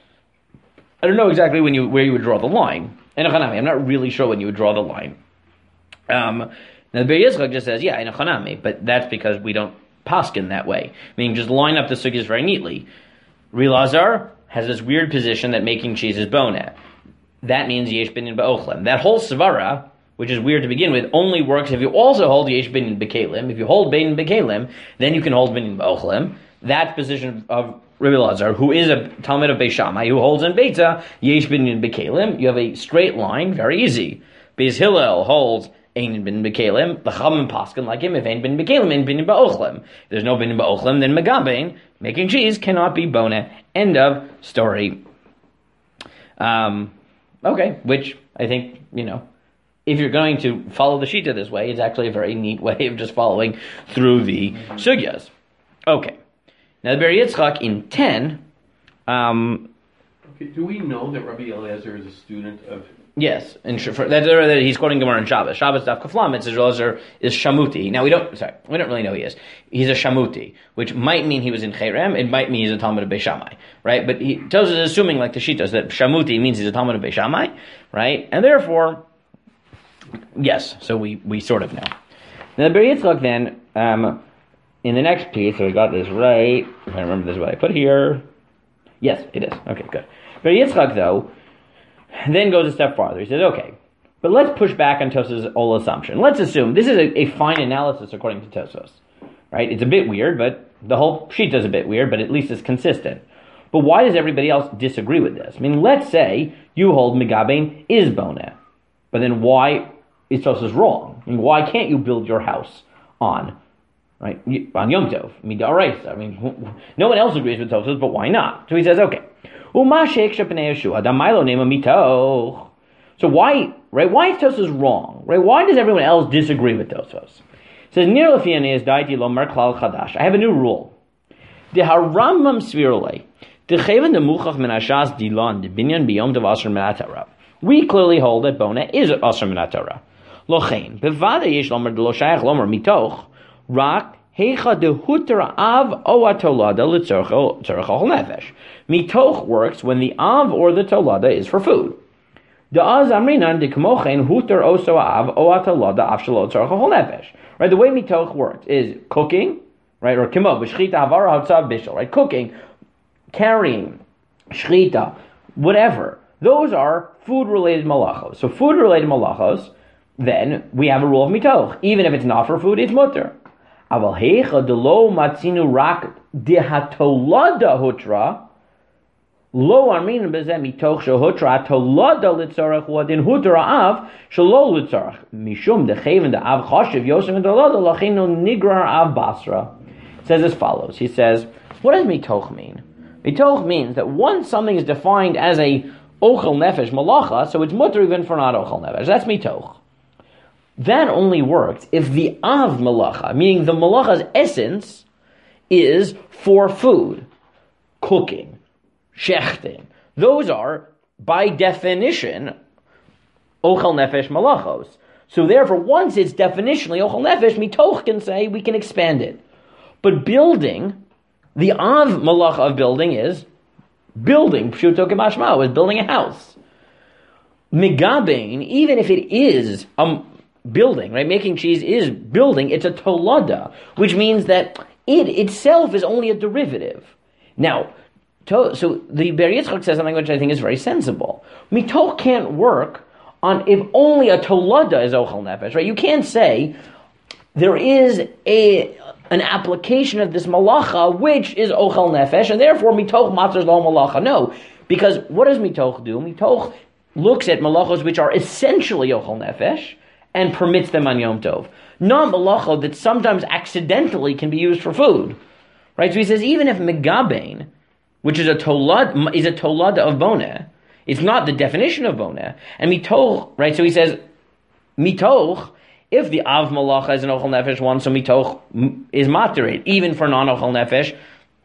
I don't know exactly where you would draw the line. And I'm not really sure when you would draw the line. Now the Ber Yitzchak just says, yeah, in a chanami, but that's because we don't paskin that way. Meaning just line up the sugyas very neatly. Rabbi Elazar has this weird position that making cheese is boneh. That means yesh binyan ba'ochlim. That whole svara, which is weird to begin with, only works if you also hold yesh binyan b'kelim. If you hold binyan b'kelim, then you can hold binyan ba'ochlim. That position of Rabbi Elazar, who is a Talmud of Beis Shammai, who holds in Beitza, yesh binyan b'kelim, you have a straight line, very easy. Beis Hillel holds Ein bin b'kelim, the Chachamim paskin like him. If ein bin b'kelim, ein bin ba'ochlim. If there's no bin ba'ochlim, then Megabein, making cheese, cannot be boneh. End of story. Okay, which I think, if you're going to follow the Shita this way, it's actually a very neat way of just following through the sugyas. Okay. Now the Ber Yitzchak in 10. Okay, do we know that Rabbi Eliezer is a student of? Yes, and that he's quoting Gemara in Shabbos. Shabbos Daf Kaflam, it says Eliezer is Shamuti. Now we don't really know he is. He's a Shamuti, which might mean he was in Cherem. It might mean he's a Talmud of Beis Shammai, right? But Tosfos is assuming, like the Shitas, that Shamuti means he's a Talmud of Beis Shammai, right? And therefore, yes. So we sort of know. Now the Ber Yitzchak then, in the next piece, so we got this right. If I remember this is what I put here. Yes, it is. Okay, good. Ber Yitzchak though then goes a step farther. He says, okay, but let's push back on Tosfos' old assumption. Let's assume, this is a fine analysis according to Tosfos, right? It's a bit weird, but the whole sheet is a bit weird, but at least it's consistent. But why does everybody else disagree with this? I mean, let's say you hold Megabein is boneh, but then why is Tosfos wrong? I mean, why can't you build your house on Yom Tov? I mean, no one else agrees with Tosfos, but why not? So he says, okay. So why is Tosfos wrong? Right? Why does everyone else disagree with Tosfos? It says, I have a new rule. The We clearly hold that bona is asr min haTorah. Lochein bevada yesh lomer lo shayach lomer mitoch rak heicha dehuter av o atolada litzorcha nefesh. Mitoch works when the av or the tolada is for food. Da'az amrinan de kmochen huter oso av o atolada afshalo tzorcha nefesh. Right, the way mitoch works is cooking, right, or kimo b'shchita havara hatzav bishul, right, cooking, carrying, shchita, whatever. Those are food-related malachos. So food-related malachos, then we have a rule of mitoch. Even if it's not for food, it's mutter. Aval heicha delo matzinu rak dehatolada hutra lo armin bezeh mitoch shehutra tolada litzarach wadin hutra av shelo litzarach mishum decheven de av chashiv yosef and tolada lachinu nigrar av basra. It says as follows. He says, what does mitoch mean? Mitoch means that once something is defined as a ochel nefesh malacha, so it's mutter even for not ochel nefesh. That's mitoch. That only works if the av malacha, meaning the malacha's essence, is for food, cooking, shechting. Those are, by definition, ochel nefesh malachos. So therefore, once it's definitionally ochel nefesh, mitoch can say we can expand it. But building, the av malacha of building is building, pshuto k'mashmao, is building a house. Megabein, even if it is building, right? Making cheese is building, it's a tolada, which means that it itself is only a derivative. Now, so the Ber Yitzchak says something which I think is very sensible. Mitoch can't work on if only a tolada is ochel nefesh, right? You can't say there is an application of this malacha which is ochel nefesh, and therefore mitoch matzers lo malacha. No, because what does mitoch do? Mitoch looks at malachos which are essentially ochel nefesh and permits them on Yom Tov. Not malacha that sometimes accidentally can be used for food. Right? So he says even if megabein, which is a tolad of boneh, it's not the definition of boneh, and mitoch, right? So he says mitoch, if the av malacha is an ochel nefesh one, so mitoch is materate, even for non-ochel nefesh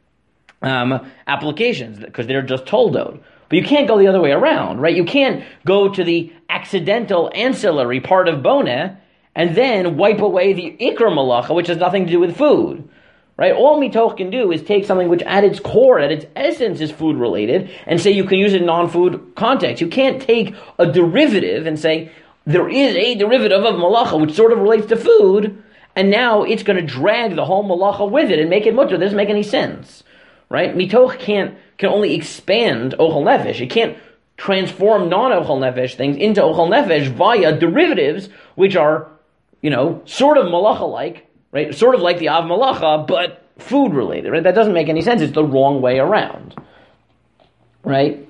applications, because they're just toldod. But you can't go the other way around, right? You can't go to the accidental ancillary part of boneh and then wipe away the ikr malacha, which has nothing to do with food, right? All mitoch can do is take something which at its core, at its essence is food related, and say you can use it in non-food context. You can't take a derivative and say there is a derivative of malacha which sort of relates to food, and now it's going to drag the whole malacha with it and make it mutter. That doesn't make any sense, right? Mitoch can only expand ochel nefesh. It can't transform non-ochel nefesh things into ochel nefesh via derivatives which are, sort of malacha-like, right? Sort of like the av malacha, but food related, right? That doesn't make any sense. It's the wrong way around, right?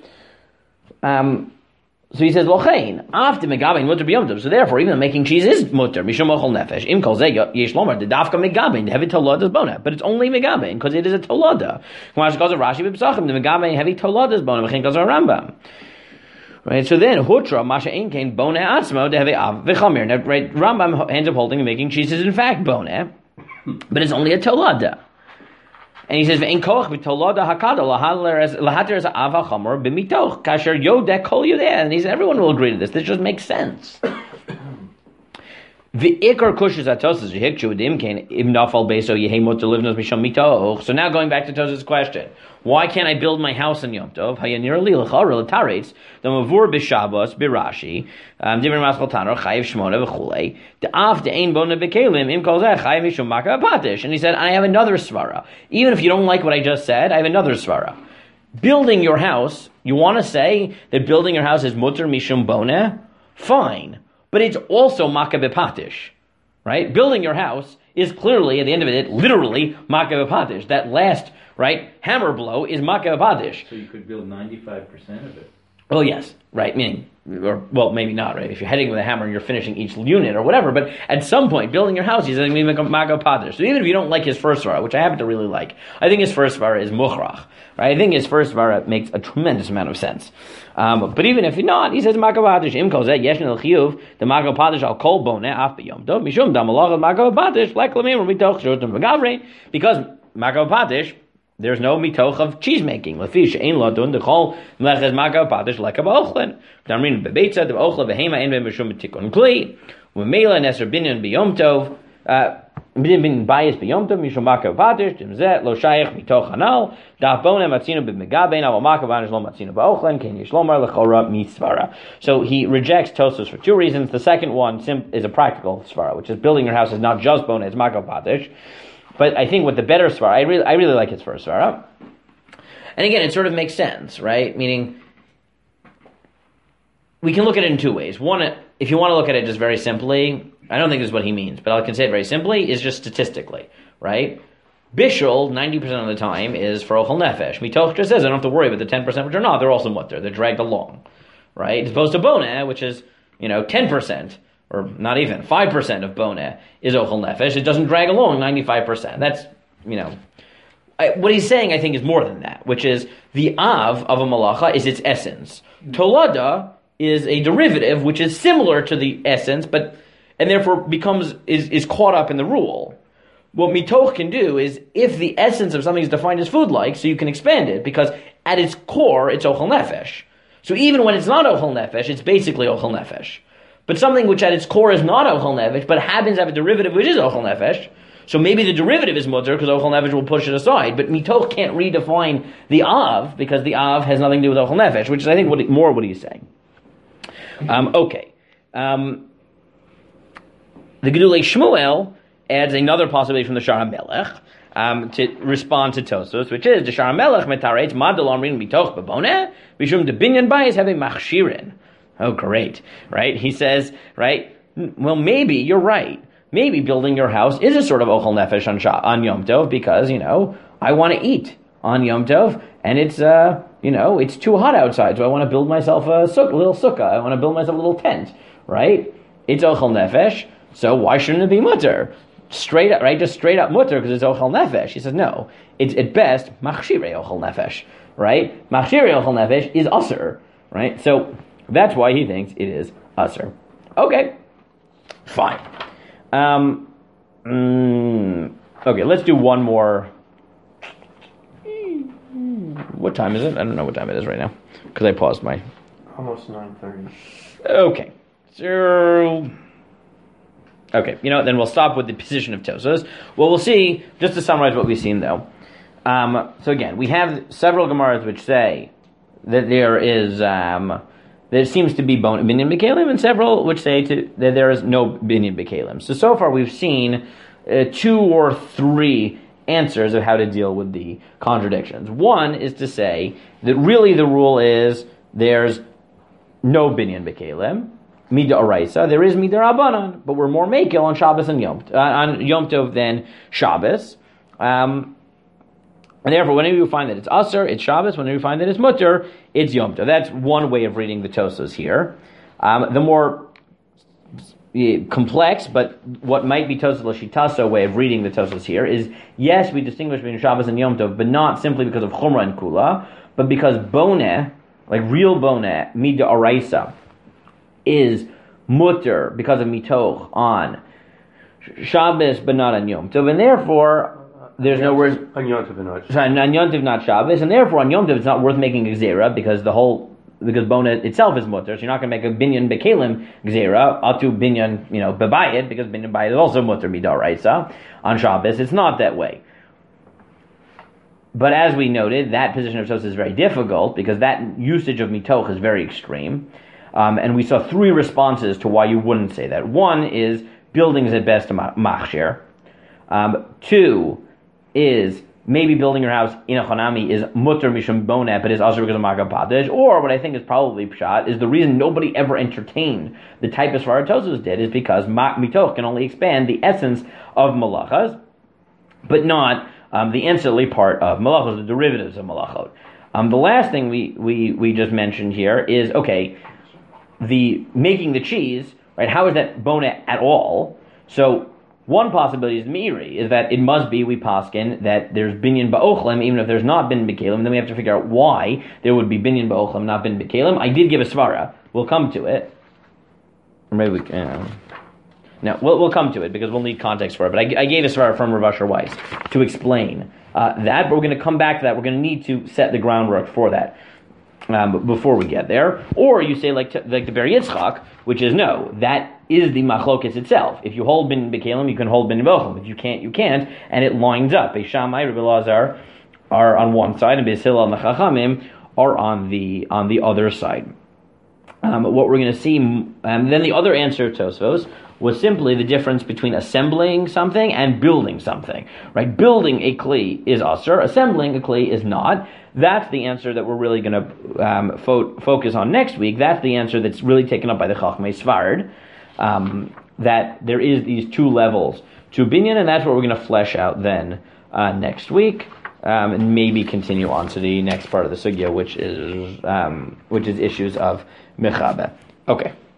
So he says, "Lochein after megabein mutter b'yom tov." So therefore, even making cheese is mutter mishum ochel nefesh. Im kol zeh yesh lomar the dafka megabein heavy tolada is bona, but it's only megabein because it is a tolada. K'mash goes Rashi b'psachim the megabein heavy tolada is bona. V'chein goes Rambam. Right. So then hutra masha ein kain bona atzmo de heavy av v'chamir. Now, right, Rambam ends up holding making cheese is in fact bona, but it's only a tolada. And he says, "Ve'en koch b'tolada hakada lahater as ava chamor b'mitoch kasher yodek kol yodeh." And he says, everyone will agree to this. This just makes sense. V'ikar kushas atosas v'hikchu v'dimkein im nafal beso yehei mutter livnos misham mitoch. So now going back to Tosas' question, why can't I build my house in Yom Tov? Hayanir li l'chara l'taretz the mavur b'Shabbos b'Rashi divin maschal tanor chayiv shmona v'chulei the af the ein bona b'kelim im kol zeh chayiv mishum maka patish. And he said, I have another svara. Even if you don't like what I just said, I have another svara. Building your house, you want to say that building your house is mutter mishum bona? Fine. But it's also maka b'patish, right? Building your house is clearly, at the end of it, literally maka b'patish. That last, right, hammer blow is maka b'patish. So you could build 95% of it. Oh yes, right, meaning, or, well, maybe not, right? If you're heading with a hammer and you're finishing each unit or whatever, but at some point, building your house, he's going to make a maka b'patish. So even if you don't like his first svara, which I happen to really like, I think his first svara is mukhrach, right? I think his first svara makes a tremendous amount of sense. But even if not, he says maka b'patish. Im kol zeh yeshn el chiyuv the maka b'patish al kol boneh af b'yom tov mishum dam malach maka b'patish like lamim mitoch shotim v'gavrein, because maka b'patish, there's no mitoch of cheese making. Lefi she'ein ladun dechol meleches magav padish leka ba'ochlen. Damrin bebeitza de ba'ochla behema ein ben b'shum tikun kli. U'meila neser binyan b'yom tov. Bin bias b'yom tov mishum magav padish dimzet lo shayach mitoch hanal. Daf bona matzino b'megabein aval magav padish lo matzino ba'ochlen ken yishlomar lechora mitzvara. So he rejects Tosfos for two reasons. The second one is a practical svara, which is building your house is not just bona, it's magav padish. But I think with the better svara, I really like his first svara. And again, it sort of makes sense, right? Meaning, we can look at it in two ways. One, if you want to look at it just very simply, I don't think this is what he means, but I can say it very simply, is just statistically, right? Bishul, 90% of the time, is for Ochel Nefesh. Mitoch just says, I don't have to worry about the 10% which are not, they're also mutter, they're dragged along, right? As opposed to Boneh, which is, 10%, or not even, 5% of Boneh is Ochel Nefesh. It doesn't drag along 95%. That's, what he's saying, I think, is more than that, which is the Av of a Malacha is its essence. Tolada is a derivative which is similar to the essence, and therefore is caught up in the rule. What Mitoch can do is, if the essence of something is defined as food-like, so you can expand it, because at its core, it's Ochel Nefesh. So even when it's not Ochel Nefesh, it's basically Ochel Nefesh. But something which at its core is not Ochel Nefesh, but happens to have a derivative which is Ochel Nefesh, so maybe the derivative is mutter, because Ochel Nefesh will push it aside, but Mitoch can't redefine the Av, because the Av has nothing to do with Ochel Nefesh, which is, I think, more what he's saying. Okay. The Gedulei Shmuel adds another possibility from the Shar HaMelech to respond to Tosfos, which is the Shar HaMelech metaretz madal amrin mitoch beboneh mishum de binyan bayis have a machshirin. Oh, great! Right? He says, right? Well, maybe you're right. Maybe building your house is a sort of ochel nefesh on Yom Tov because I want to eat on Yom Tov, and it's it's too hot outside, so I want to build myself a little sukkah. I want to build myself a little tent, right? It's ochel nefesh, so why shouldn't it be mutter? Straight up, right? Just straight up mutter because it's ochel nefesh. He says no. It's at best machshirei ochel nefesh, right? Machshirei ochel nefesh is usher, right? So that's why he thinks it is usher. Okay, fine. Okay, let's do one more. What time is it? I don't know what time it is right now because I paused my. Almost 9:30. Okay, so. Okay, then we'll stop with the position of Tosfos. Well, we'll see, just to summarize what we've seen though. So again, we have several Gemaras which say that there seems to be binyan b'kelim, and several which say that there is no binyan b'kelim. So far we've seen 2 or 3 answers of how to deal with the contradictions. One is to say that really the rule is there's no binyan b'kelim. Mida Araisa, there is Mida Rabbanan, but we're more Mekel on Shabbos and Yom Tov than Shabbos. And therefore, whenever you find that it's Aser, it's Shabbos. Whenever you find that it's Mutter, it's Yom Tov. That's one way of reading the Tosfos here. The more complex, but what might be Tosfos L'Shitaso way of reading the Tosfos here is, yes, we distinguish between Shabbos and Yom Tov, but not simply because of Chumrah and Kula, but because Boneh, like real Boneh, Mida Araisa, is mutter because of mitoch on Shabbos, but not on Yom Tov, and therefore there's no words on Yom Tov, not Shabbos, and therefore on Yom Tov it's not worth making a gzera because Bona itself is mutter, so you're not going to make a binyan bekelim gzera atu binyan bebayit because binyan bayit is also mutter midaraisa on Shabbos. It's not that way. But as we noted, that position of Tosfos is very difficult because that usage of mitoch is very extreme. And we saw 3 responses to why you wouldn't say that. 1 is building is at best a machshir. 2 is maybe building your house in a chonami is mutter mishum boneh, but is also because of magav padish. Or what I think is probably pshat is the reason nobody ever entertained the type of svara Tosfos did is because mitoch can only expand the essence of malachas, but not the ancillary part of malachos, the derivatives of malachot. The last thing we just mentioned here is the making the cheese, right? How is that boneh at all? So one possibility is meiri, is that it must be we paskin that there's binyan ba'ochlem, even if there's not binyan b'kelim. Then we have to figure out why there would be binyan ba'ochlem, not binyan b'kelim. I did give a svara. We'll come to it. Or maybe we can. Now, we'll come to it because we'll need context for it, but I gave a svara from Rav Asher Weiss to explain that, but we're going to come back to that. We're going to need to set the groundwork for that before we get there. Or you say like the Ber Yitzchak, which is no, that is the machlokes itself. If you hold bin bekalim, you can hold bin bochum. If you can't, you can't, and it lines up. Beis Shammai, Rabbi Elazar are on one side, and Beis Hillel and the Chachamim are on the other side. What we're going to see, then the other answer, Tosfos, was simply the difference between assembling something and building something. Right? Building a kli is asur, assembling a kli is not. That's the answer that we're really going to focus on next week. That's the answer that's really taken up by the Chachmei Sfard, that there is these two levels to binyan, and that's what we're going to flesh out then next week, and maybe continue on to the next part of the sugya, which is issues of mechabe. Okay.